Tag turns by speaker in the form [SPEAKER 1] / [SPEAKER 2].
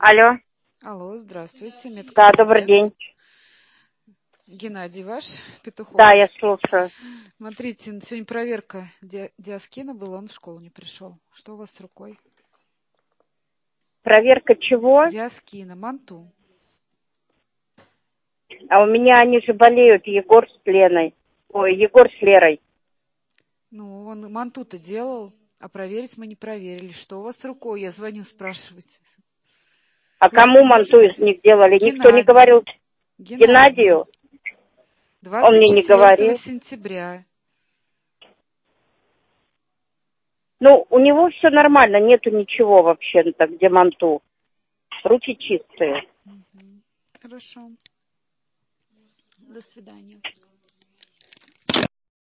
[SPEAKER 1] Алло.
[SPEAKER 2] Алло, здравствуйте.
[SPEAKER 1] Да, добрый день.
[SPEAKER 2] Геннадий ваш, Петухов?
[SPEAKER 1] Да, я слушаю.
[SPEAKER 2] Смотрите, сегодня проверка Диаскина была, он в школу не пришел. Что у вас с рукой?
[SPEAKER 1] Проверка чего?
[SPEAKER 2] Диаскина, манту.
[SPEAKER 1] А у меня они же болеют, Егор с Леной. Ой, Егор с Лерой.
[SPEAKER 2] Ну, он манту-то делал, а проверить мы не проверили. Что у вас с рукой? Я звоню спрашивать.
[SPEAKER 1] А
[SPEAKER 2] Вы
[SPEAKER 1] кому манту из
[SPEAKER 2] поможете?
[SPEAKER 1] них делали? Никто не
[SPEAKER 2] Геннадий.
[SPEAKER 1] говорил
[SPEAKER 2] Геннадий.
[SPEAKER 1] Геннадию? Он мне не
[SPEAKER 2] 24
[SPEAKER 1] говорил.
[SPEAKER 2] сентября.
[SPEAKER 1] Ну, у него все нормально, нету ничего вообще, где манту. Руки чистые.
[SPEAKER 2] Хорошо. До свидания.